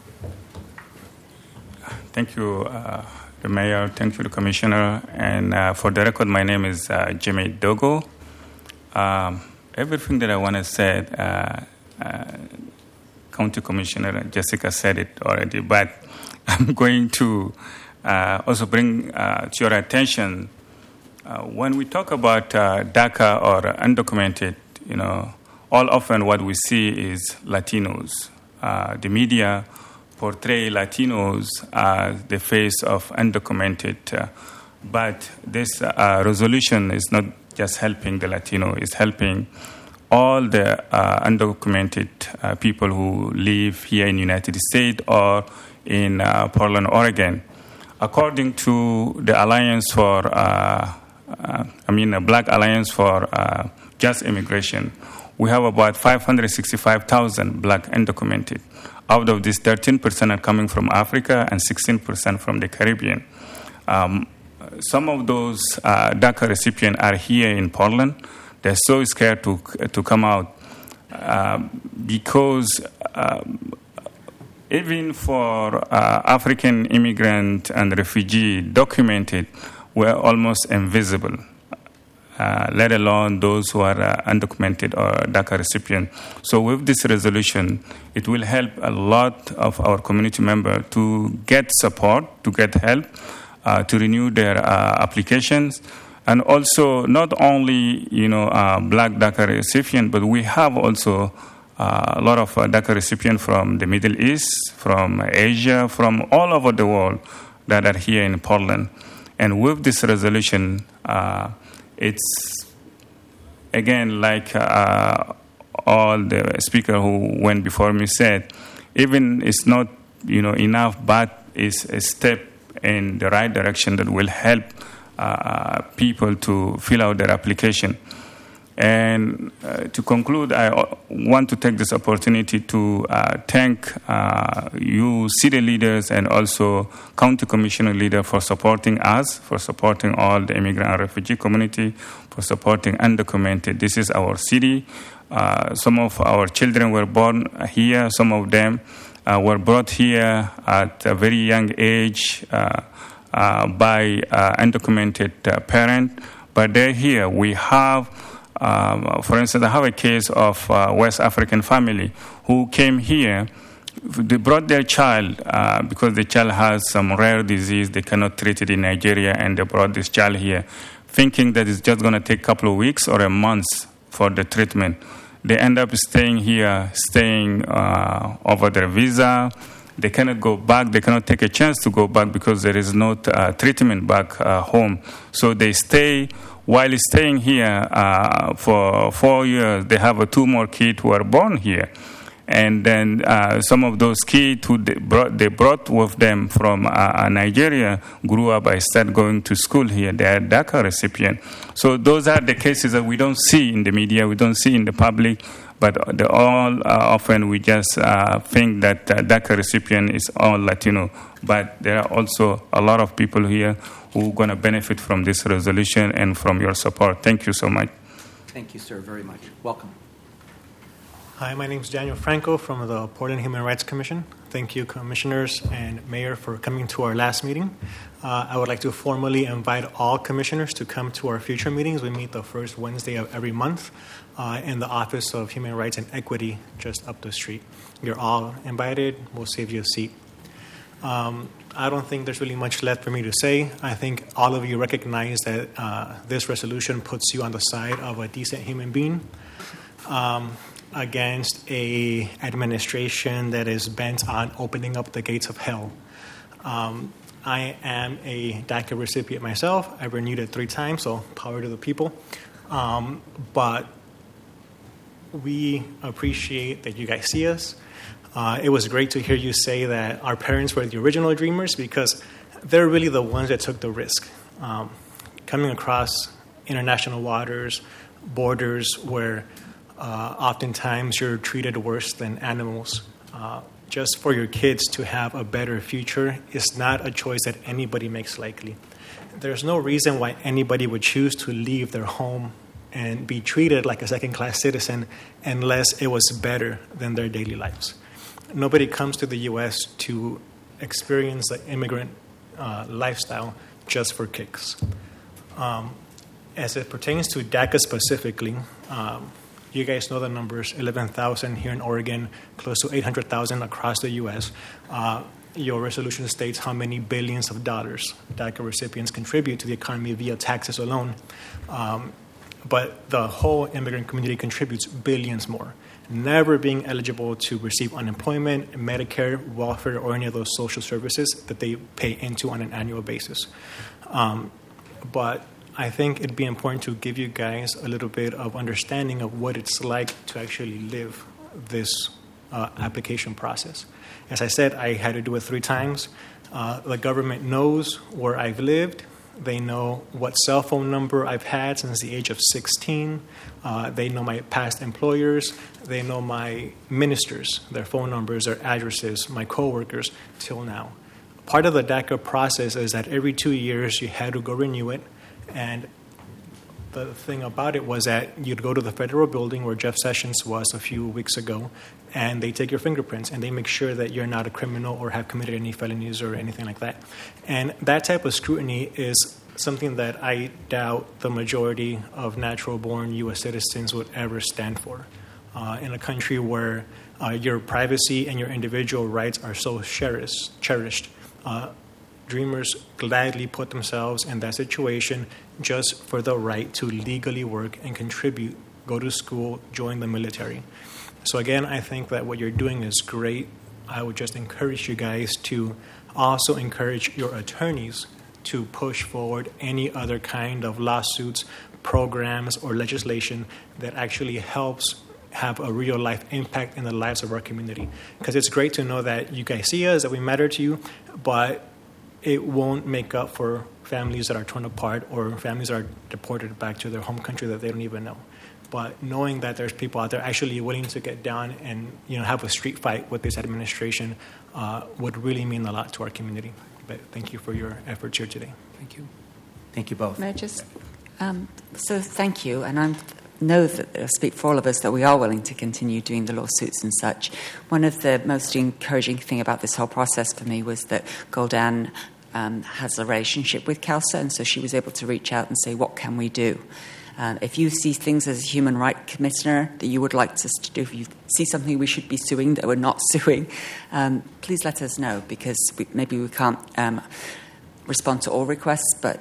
thank you, uh, the mayor. Thank you, the commissioner. And uh, for the record, my name is uh, Jimmy Dogo. Um, everything that I want to say, uh, uh, County Commissioner Jessica said it already, but I'm going to uh, also bring uh, to your attention uh, when we talk about uh, DACA or undocumented, you know, all often what we see is Latinos. Uh, the media portray Latinos as the face of undocumented, uh, but this uh, resolution is not just helping the Latino, it's helping all the uh, undocumented uh, people who live here in the United States or in uh, Portland, Oregon. According to the Alliance for, uh, uh, I mean, the Black Alliance for uh, Just Immigration, we have about five hundred sixty-five thousand black undocumented. Out of this, thirteen percent are coming from Africa and sixteen percent from the Caribbean. Um, some of those uh, DACA recipients are here in Portland. They're so scared to to come out uh, because uh, even for uh, African immigrant and refugee documented, we're almost invisible, uh, let alone those who are uh, undocumented or DACA recipient. So with this resolution, it will help a lot of our community members to get support, to get help, uh, to renew their uh, applications. And also, not only, you know, uh, black DACA recipient, but we have also uh, a lot of uh, DACA recipients from the Middle East, from Asia, from all over the world that are here in Portland. And with this resolution, uh, it's, again, like uh, all the speakers who went before me said, even it's not, you know, enough, but it's a step in the right direction that will help Uh, people to fill out their application. And uh, to conclude, I want to take this opportunity to uh, thank uh, you city leaders and also county commissioner leaders for supporting us, for supporting all the immigrant and refugee community, for supporting undocumented. This is our city. Uh, some of our children were born here. Some of them uh, were brought here at a very young age uh, Uh, by uh, undocumented uh, parent, but they're here. We have, um, for instance, I have a case of uh, West African family who came here. They brought their child uh, because the child has some rare disease. They cannot treat it in Nigeria, and they brought this child here, thinking that it's just going to take a couple of weeks or a month for the treatment. They end up staying here, staying uh, over their visa. They cannot go back. They cannot take a chance to go back because there is no uh, treatment back uh, home. So they stay. While staying here uh, for four years, they have uh, two more kids who are born here. And then uh, some of those kids who they brought, they brought with them from uh, Nigeria grew up and started going to school here. They are DACA recipients. So those are the cases that we don't see in the media, we don't see in the public. But the all uh, often we just uh, think that uh, DACA recipient is all Latino. But there are also a lot of people here who are going to benefit from this resolution and from your support. Thank you so much.
Thank you, sir, very much. Welcome.
Hi, my name is Daniel Franco from the Portland Human Rights Commission. Thank you, Commissioners and Mayor, for coming to our last meeting. Uh, I would like to formally invite all Commissioners to come to our future meetings. We meet the first Wednesday of every month uh, in the Office of Human Rights and Equity just up the street. You're all invited. We'll save you a seat. Um, I don't think there's really much left for me to say. I think all of you recognize that uh, this resolution puts you on the side of a decent human being um, against a administration that is bent on opening up the gates of hell. Um, I am a DACA recipient myself. I've renewed it three times, so power to the people. Um, but we appreciate that you guys see us. Uh, it was great to hear you say that our parents were the original dreamers, because they're really the ones that took the risk. Um, coming across international waters, borders where uh, oftentimes you're treated worse than animals, uh, just for your kids to have a better future is not a choice that anybody makes lightly. There's no reason why anybody would choose to leave their home and be treated like a second-class citizen unless it was better than their daily lives. Nobody comes to the U S to experience the immigrant uh, lifestyle just for kicks. Um, as it pertains to DACA specifically, um, you guys know the numbers, eleven thousand here in Oregon, close to eight hundred thousand across the U S. Uh, your resolution states how many billions of dollars DACA recipients contribute to the economy via taxes alone. Um, but the whole immigrant community contributes billions more, never being eligible to receive unemployment, Medicare, welfare, or any of those social services that they pay into on an annual basis. Um, but I think it'd be important to give you guys a little bit of understanding of what it's like to actually live this uh, application process. As I said, I had to do it three times. Uh, the government knows where I've lived. They know what cell phone number I've had since the age of sixteen. Uh, they know my past employers. They know my ministers, their phone numbers, their addresses, my coworkers, till now. Part of the DACA process is that every two years you had to go renew it. And the thing about it was that you'd go to the federal building where Jeff Sessions was a few weeks ago, and they take your fingerprints and they make sure that you're not a criminal or have committed any felonies or anything like that. And that type of scrutiny is something that I doubt the majority of natural-born U S citizens would ever stand for. Uh, in a country where uh, your privacy and your individual rights are so cherished, cherished uh, Dreamers gladly put themselves in that situation just for the right to legally work and contribute, go to school, join the military. So again, I think that what you're doing is great. I would just encourage you guys to also encourage your attorneys to push forward any other kind of lawsuits, programs, or legislation that actually helps have a real life impact in the lives of our community. Because it's great to know that you guys see us, that we matter to you, but it won't make up for families that are torn apart or families that are deported back to their home country that they don't even know. But knowing that there's people out there actually willing to get down and, you know, have a street fight with this administration uh, would really mean a lot to our community. But thank you for your efforts here today.
Thank you.
Thank you both.
May I just, um, so thank you, and I know that I speak for all of us that we are willing to continue doing the lawsuits and such. One of the most encouraging thing about this whole process for me was that Goldan um, has a relationship with CALSA, and so she was able to reach out and say, what can we do? Um, if you see things as a human rights commissioner that you would like us to do, if you see something we should be suing that we're not suing, um, please let us know, because we, maybe we can't um, respond to all requests, but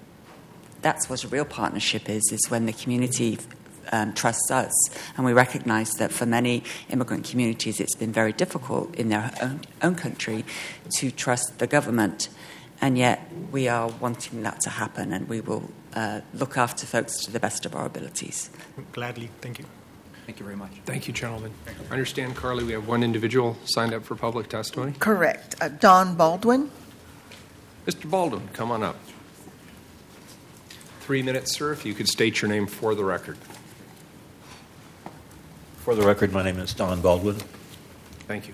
that's what a real partnership is, is when the community um, trusts us. And we recognize that for many immigrant communities, it's been very difficult in their own, own country to trust the government. And yet we are wanting that to happen, and we will uh, look after folks to the best of our abilities.
Gladly. Thank you.
Thank you very much.
Thank you, gentlemen. I understand, Carly, we have one individual signed up for public testimony.
Correct. Uh, Don Baldwin.
Mister Baldwin, come on up. Three minutes, sir, if you could state your name for the record.
For the record, my name is Don Baldwin.
Thank you.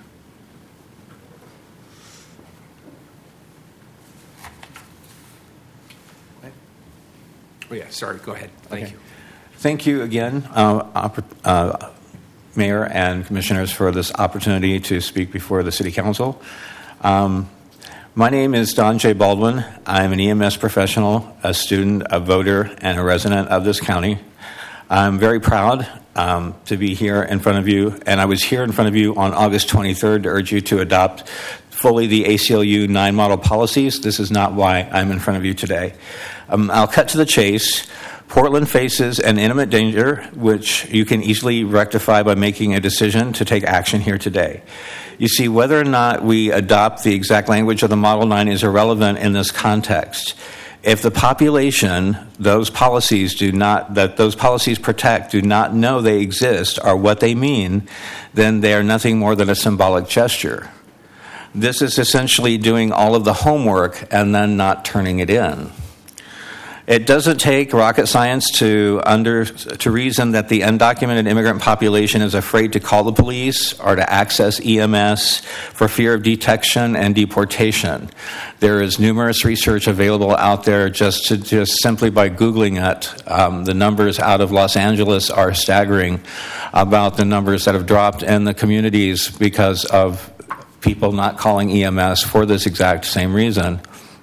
Oh,
yeah, sorry, go ahead. Thank
okay.
you.
Thank you again. Uh, uh, Mayor and Commissioners, for this opportunity to speak before the City Council. Um, my name is Don J. Baldwin. I'm an E M S professional, a student, a voter, and a resident of this county. I'm very proud um, to be here in front of you, and I was here in front of you on August twenty-third to urge you to adopt fully the A C L U nine model policies. This is not why I'm in front of you today. Um, I'll cut to the chase. Portland faces an imminent danger, which you can easily rectify by making a decision to take action here today. You see, whether or not we adopt the exact language of the Model nine is irrelevant in this context. If the population, those policies do not, that those policies protect, do not know they exist or what they mean, then they are nothing more than a symbolic gesture. This is essentially doing all of the homework and then not turning it in. It doesn't take rocket science to under to reason that the undocumented immigrant population is afraid to call the police or to access E M S for fear of detection and deportation. There is numerous research available out there just to just simply by Googling it. Um, the numbers out of Los Angeles are staggering about the numbers that have dropped in the communities because of people not calling E M S for this exact same reason.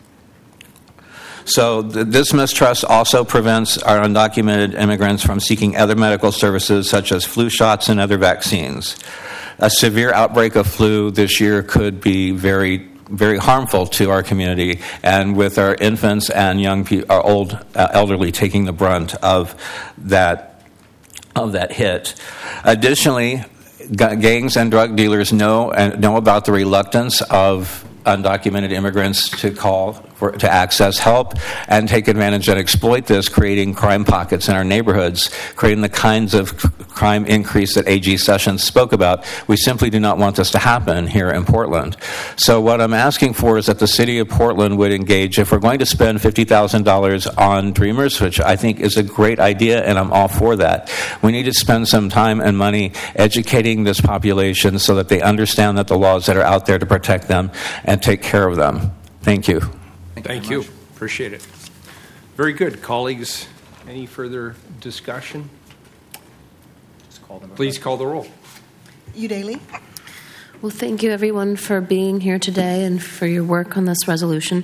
So th- this mistrust also prevents our undocumented immigrants from seeking other medical services such as flu shots and other vaccines. A severe outbreak of flu this year could be very, very harmful to our community, and with our infants and young people, our old uh, elderly taking the brunt of that of that hit. Additionally, g- gangs and drug dealers know and know about the reluctance of undocumented immigrants to call for, to access help and take advantage and exploit this, creating crime pockets in our neighborhoods, creating the kinds of crime increase that A G Sessions spoke about. We simply do not want this to happen here in Portland. So what I'm asking for is that the City of Portland would engage. If we're going to spend fifty thousand dollars on Dreamers, which I think is a great idea, and I'm all for that, we need to spend some time and money educating this population so that they understand that the laws that are out there to protect them and take care of them. Thank you.
Thank, Thank you. you. Appreciate it. Very good. Colleagues, any further discussion? Call Please call the roll.
Udaley.
Well, thank you, everyone, for being here today and for your work on this resolution.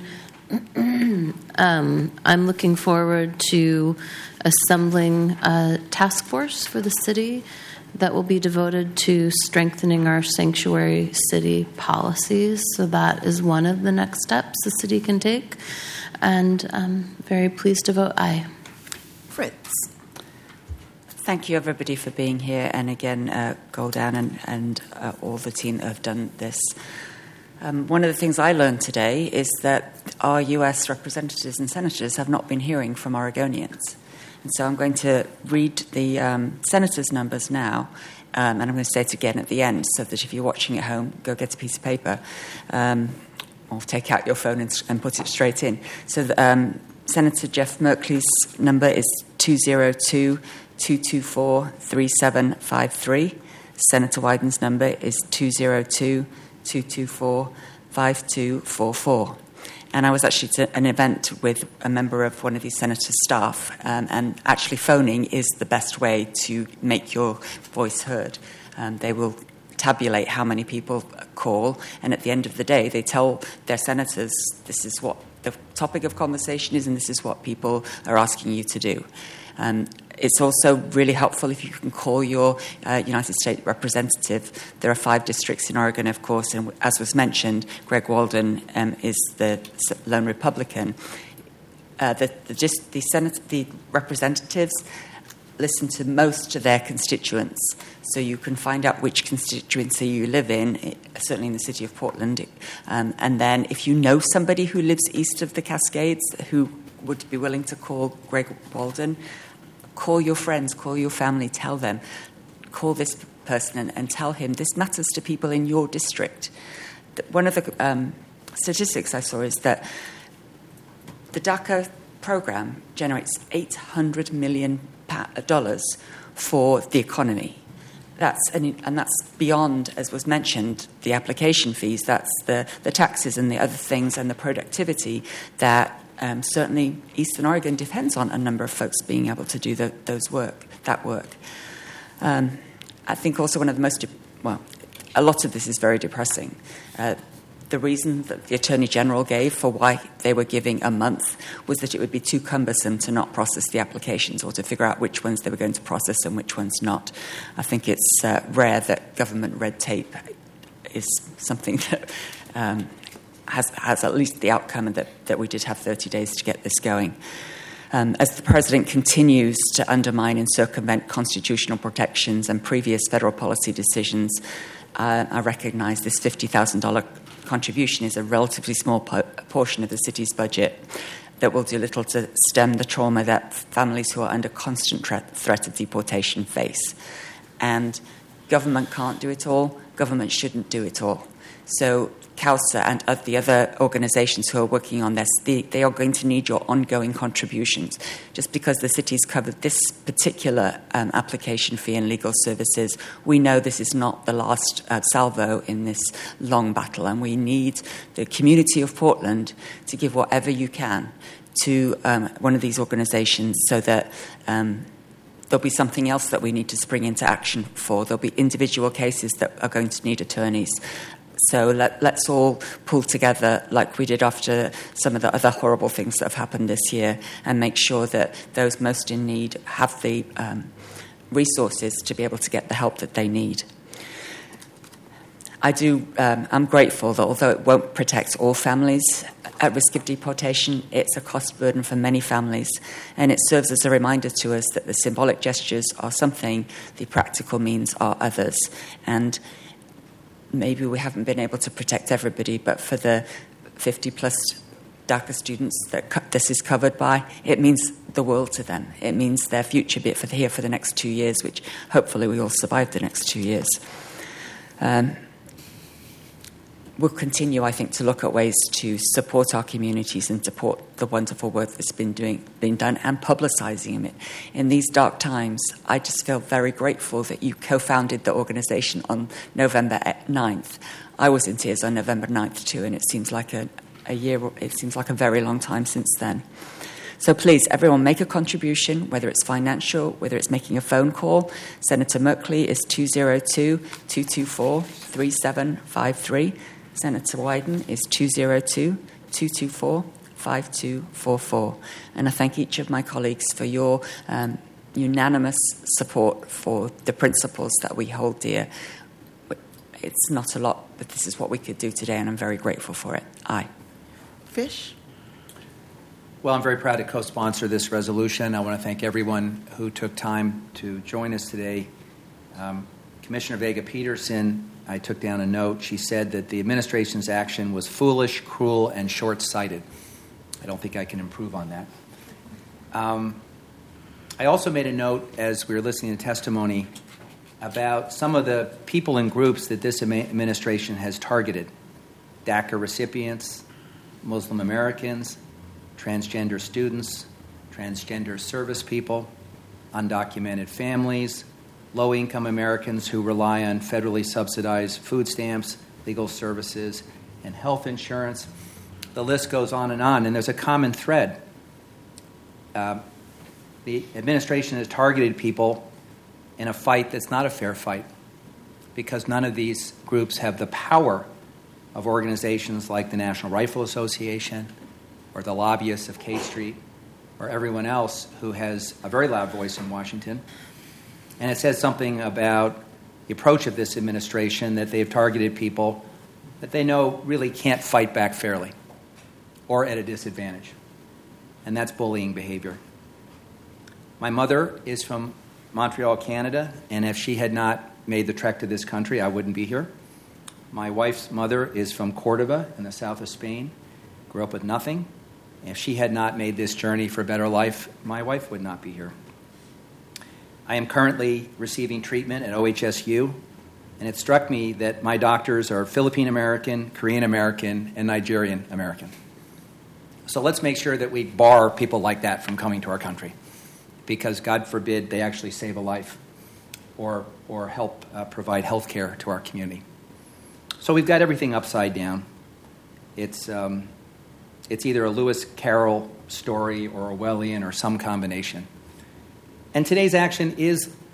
um, I'm looking forward to assembling a task force for the city that will be devoted to strengthening our sanctuary city policies. So that is one of the next steps the city can take. And I'm very pleased to vote aye.
Fritz.
Thank you, everybody, for being here. And again, uh, Goldan and, and uh, all the team that have done this. Um, one of the things I learned today is that our U S representatives and senators have not been hearing from Oregonians. And so I'm going to read the um, senators' numbers now, um, and I'm going to say it again at the end so that if you're watching at home, go get a piece of paper um, or take out your phone and, and put it straight in. So the, um, Senator Jeff Merkley's number is two zero two, two two four, three seven five three. Senator Wyden's number is two zero two, two two four, five two four four. And I was actually at an event with a member of one of these senators' staff, um, and actually phoning is the best way to make your voice heard. Um, they will tabulate how many people call, and at the end of the day, they tell their senators this is what the topic of conversation is and this is what people are asking you to do. Um, It's also really helpful if you can call your uh, United States representative. There are five districts in Oregon, of course, and as was mentioned, Greg Walden um, is the lone Republican. Uh, the, the, just the Senate, the representatives listen to most of their constituents, so you can find out which constituency you live in, certainly in the city of Portland. Um, and then if you know somebody who lives east of the Cascades who would be willing to call Greg Walden, call your friends, call your family, tell them, call this person and, and tell him this matters to people in your district. One of the um, statistics I saw is that the DACA program generates eight hundred million dollars for the economy. That's and, and that's beyond, as was mentioned, the application fees. That's the, the taxes and the other things and the productivity that Um, certainly, Eastern Oregon depends on a number of folks being able to do the, those work, that work. Um, I think also one of the most, well, a lot of this is very depressing. Uh, the reason that the Attorney General gave for why they were giving a month was that it would be too cumbersome to not process the applications or to figure out which ones they were going to process and which ones not. I think it's uh, rare that government red tape is something that um, has, has at least the outcome that, that we did have thirty days to get this going. Um, as the President continues to undermine and circumvent constitutional protections and previous federal policy decisions, uh, I recognise this fifty thousand dollars contribution is a relatively small po- portion of the city's budget that will do little to stem the trauma that families who are under constant tre- threat of deportation face. And government can't do it all. Government shouldn't do it all. So CAUSA and uh, the other organisations who are working on this, they, they are going to need your ongoing contributions. Just because the city's covered this particular um, application fee and legal services, we know this is not the last uh, salvo in this long battle, and we need the community of Portland to give whatever you can to um, one of these organisations so that um, there'll be something else that we need to spring into action for. There'll be individual cases that are going to need attorneys. So let, let's all pull together like we did after some of the other horrible things that have happened this year and make sure that those most in need have the um, resources to be able to get the help that they need. I do, um, I'm grateful that although it won't protect all families at risk of deportation, it's a cost burden for many families, and it serves as a reminder to us that the symbolic gestures are something, the practical means are others. And maybe we haven't been able to protect everybody, but for the fifty plus DACA students that co- this is covered by, it means the world to them. It means their future bit for the, here for the next two years, which hopefully we all survive the next two years. Um, we'll continue, I think, to look at ways to support our communities and support the wonderful work that's been doing, been done and publicising it. In these dark times, I just feel very grateful that you co-founded the organisation on November ninth. I was in tears on November ninth too, and it seems like a, a year, it seems like a very long time since then. So please, everyone, make a contribution, whether it's financial, whether it's making a phone call. Senator Merkley is two oh two, two two four, three seven five three. Senator Wyden is two oh two, two two four, five two four four. And I thank each of my colleagues for your um, unanimous support for the principles that we hold dear. It's not a lot, but this is what we could do today, and I'm very grateful for it. Aye.
Fish?
Well, I'm very proud to co-sponsor this resolution. I want to thank everyone who took time to join us today. Um, Commissioner Vega-Peterson, I took down a note. She said that the administration's action was foolish, cruel, and short-sighted. I don't think I can improve on that. Um, I also made a note as we were listening to testimony about some of the people and groups that this administration has targeted. DACA recipients, Muslim Americans, transgender students, transgender service people, undocumented families, low-income Americans who rely on federally subsidized food stamps, legal services, and health insurance. The list goes on and on, and there's a common thread. Uh, the administration has targeted people in a fight that's not a fair fight because none of these groups have the power of organizations like the National Rifle Association or the lobbyists of K Street or everyone else who has a very loud voice in Washington. And it says something about the approach of this administration that they've targeted people that they know really can't fight back fairly or at a disadvantage. And that's bullying behavior. My mother is from Montreal, Canada, and if she had not made the trek to this country, I wouldn't be here. My wife's mother is from Cordoba in the south of Spain, grew up with nothing. If she had not made this journey for a better life, my wife would not be here. I am currently receiving treatment at O H S U, and it struck me that my doctors are Philippine American, Korean American, and Nigerian American. So let's make sure that we bar people like that from coming to our country, because God forbid they actually save a life or or help uh, provide health care to our community. So we've got everything upside down. It's um, it's either a Lewis Carroll story or Orwellian or some combination. And today's action is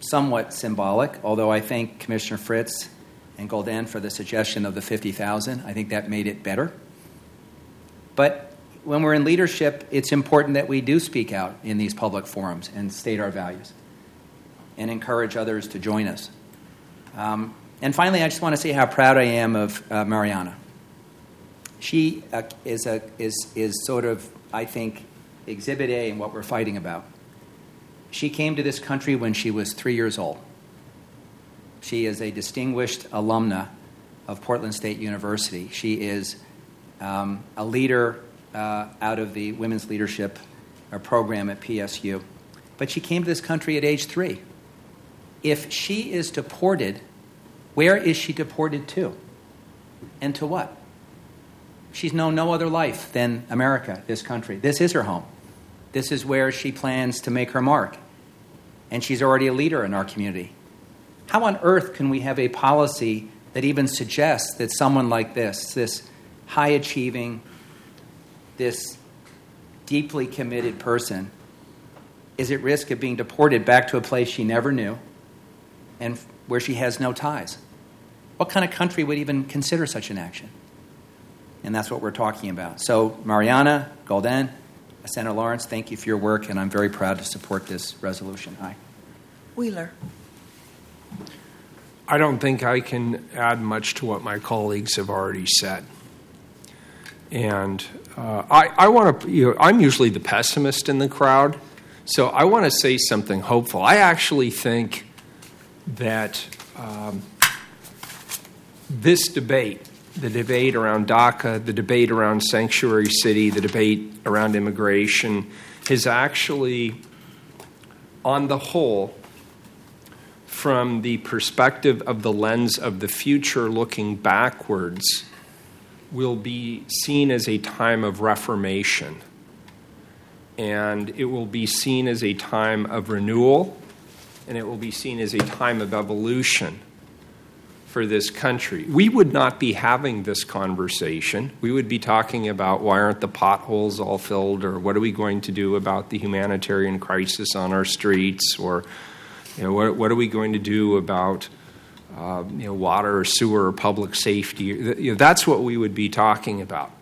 somewhat symbolic, although I thank Commissioner Fritz and Golden for the suggestion of the fifty thousand. I think that made it better. But when we're in leadership, it's important that we do speak out in these public forums and state our values and encourage others to join us. Um, and finally, I just want to say how proud I am of uh, Mariana. She uh, is, a, is, is sort of, I think, Exhibit A in what we're fighting about. She came to this country when she was three years old. She is a distinguished alumna of Portland State University. She is um, a leader uh, out of the Women's Leadership uh, program at P S U. But she came to this country at age three. If she is deported, where is she deported to? And to what? She's known no other life than America, this country. This is her home. This is where she plans to make her mark. And she's already a leader in our community. How on earth can we have a policy that even suggests that someone like this, this high-achieving, this deeply committed person, is at risk of being deported back to a place she never knew and where she has no ties? What kind of country would even consider such an action? And that's what we're talking about. So, Mariana, Golden, Senator Lawrence, thank you for your work, and I'm very proud to support this resolution. Aye.
Wheeler.
I don't think I can add much to what my colleagues have already said. And uh, I, I want to, you know, I'm usually the pessimist in the crowd, so I want to say something hopeful. I actually think that um, this debate, the debate around DACA, the debate around Sanctuary City, the debate around immigration, has actually, on the whole, from the perspective of the lens of the future looking backwards, will be seen as a time of reformation. And it will be seen as a time of renewal, and it will be seen as a time of evolution for this country. We would not be having this conversation. We would be talking about why aren't the potholes all filled, or what are we going to do about the humanitarian crisis on our streets, or you know, what, what are we going to do about uh, you know, water or sewer or public safety? You know, that's what we would be talking about.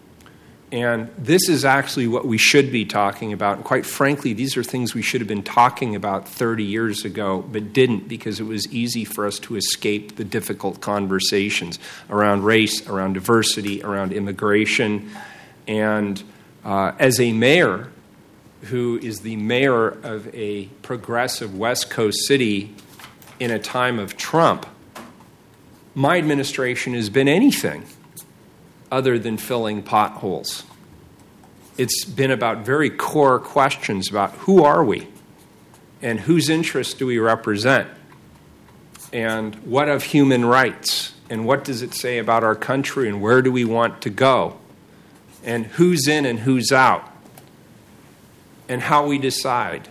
And this is actually what we should be talking about. And quite frankly, these are things we should have been talking about thirty years ago, but didn't, because it was easy for us to escape the difficult conversations around race, around diversity, around immigration. And uh, as a mayor who is the mayor of a progressive West Coast city in a time of Trump, my administration has been anything other than filling potholes. It's been about very core questions about who are we and whose interests do we represent, and what of human rights, and what does it say about our country, and where do we want to go, and who's in and who's out, and how we decide.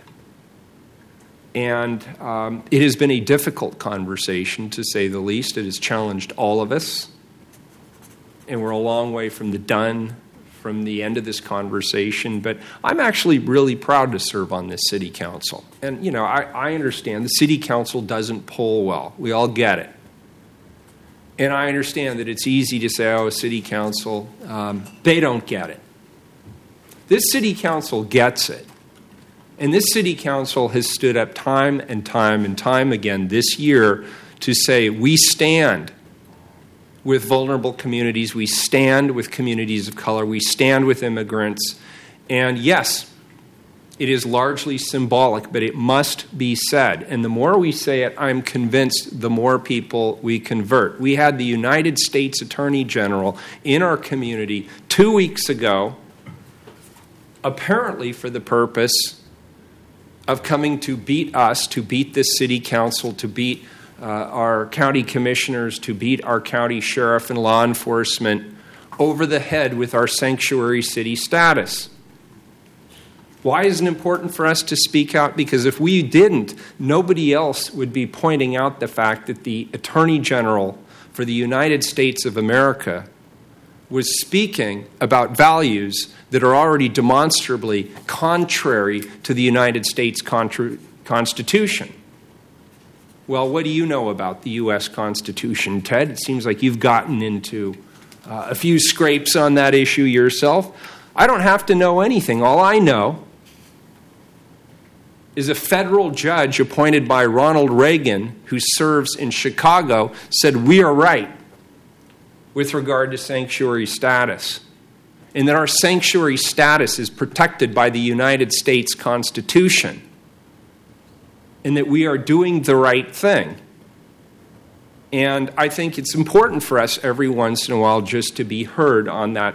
And um, it has been a difficult conversation, to say the least. It has challenged all of us. And we're a long way from the done, from the end of this conversation. But I'm actually really proud to serve on this city council. And, you know, I, I understand the city council doesn't poll well. We all get it. And I understand that it's easy to say, oh, a city council, um, they don't get it. This city council gets it. And this city council has stood up time and time and time again this year to say, we stand with vulnerable communities, we stand with communities of color, we stand with immigrants. And yes, it is largely symbolic, but it must be said. And the more we say it, I'm convinced the more people we convert. We had the United States Attorney General in our community two weeks ago, apparently for the purpose of coming to beat us, to beat this city council, to beat uh, our county commissioners, to beat our county sheriff and law enforcement over the head with our sanctuary city status. Why is it important for us to speak out? Because if we didn't, nobody else would be pointing out the fact that the Attorney General for the United States of America was speaking about values that are already demonstrably contrary to the United States contra- Constitution. Well, what do you know about the U S Constitution, Ted? It seems like you've gotten into uh, a few scrapes on that issue yourself. I don't have to know anything. All I know is a federal judge appointed by Ronald Reagan, who serves in Chicago, said we are right with regard to sanctuary status, and that our sanctuary status is protected by the United States Constitution, and that we are doing the right thing. And I think it's important for us every once in a while just to be heard on that